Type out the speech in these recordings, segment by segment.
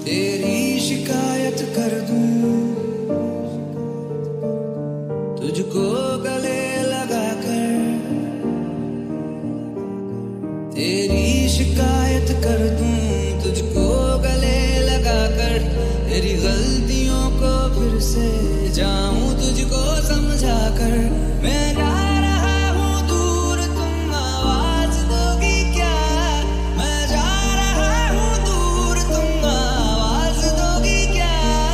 तेरी शिकायत कर दूं, तुझको गले लगा कर। तेरी शिकायत कर दूं, तुझको गले लगा कर। तेरी गलतियों को फिर से जाऊं तुझको समझा कर। मैं जा रहा हूँ दूर, तुम आवाज दोगी क्या? मैं जा रहा हूँ दूर, तुम आवाज दोगी क्या?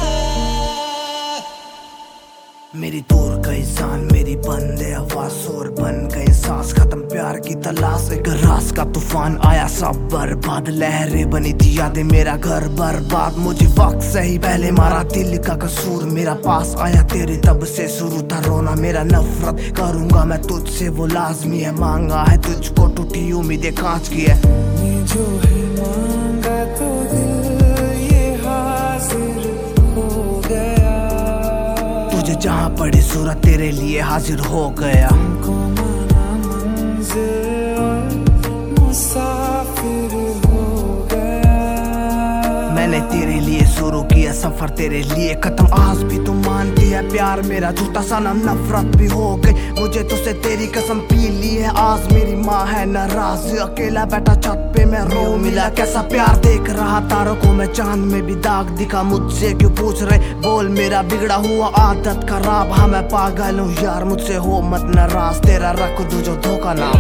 मेरी दूर गई जान, मेरी बंदे आवाज, शोर बन गई सांस, खत्म प्यार की तलाश। एक रास का तूफान आया, सब बर्बाद, लहरें बनी थी यादें, मेरा घर बर्बाद। मुझे वक्त से ही पहले मारा, दिल का कसूर मेरा पास आया तेरे, तब से शुरू था रोना मेरा। नफरत करूंगा मैं तुझसे वो लाजमी है, मांगा है तुझको टूटी उम्मीदें कांच की है। जो है मांगा तो दिल ये हाजिर हो गया, तुझे जहाँ पड़ी सूरत तेरे लिए हाजिर हो गया। तुमको माना मंजिल और मुसाफिर हो गया। मैंने तेरे लिए शुरू किया सफर, तेरे लिए खत्म। आज भी तू मानती है प्यार मेरा झूठा सनम, नफरत भी हो गई मुझे तुझसे, तेरी कसम पी ली है आज। मेरी माँ है नाराज, अकेला बैठा छत पे मैं रो मिला। कैसा प्यार देख रहा तारों को मैं, चांद में भी दाग दिखा। मुझसे क्यों पूछ रहे, बोल मेरा बिगड़ा हुआ आदत खराब। हाँ मैं पागल हूँ यार, मुझसे हो मत नाराज, तेरा रख दूं जो धोखा ना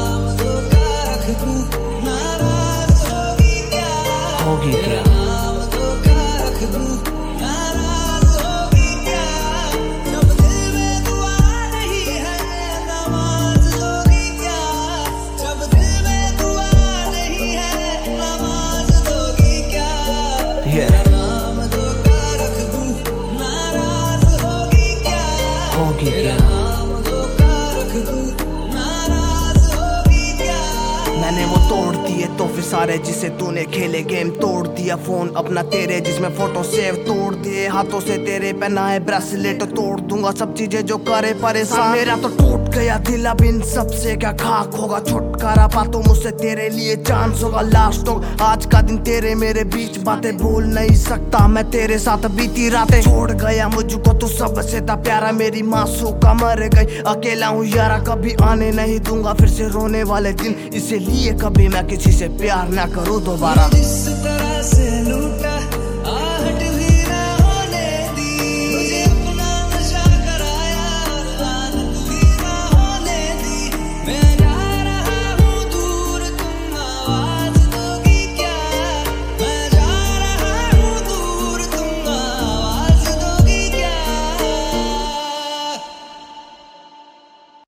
होगी क्या? होगी क्या? मैंने वो तोड़ दिए तोहफे सारे जिसे तूने खेले, गेम तोड़ दिया फोन अपना तेरे जिसमें फोटो सेव, तोड़ दिए हाथों से तेरे पहनाए ब्रेसलेट। तोड़ दूंगा सब चीजें जो करे परेशान, मेरा तो टूट गया दिल, अब इन सबसे क्या खाक होगा। छुटकारा पा तो मुझसे तेरे लिए चांस होगा, लास्ट होगा आज का दिन तेरे मेरे बीच। बातें भूल नहीं सकता मैं तेरे साथ बीती रातें, छोड़ गया मुझको तू सबसे था प्यारा। मेरी मासूका मर गई, अकेला हूँ यारा, कभी आने नहीं दूंगा फिर से रोने वाले दिन। इसीलिए कभी मैं किसी से प्यार ना करूँ दोबारा। जिस तरह से लूटा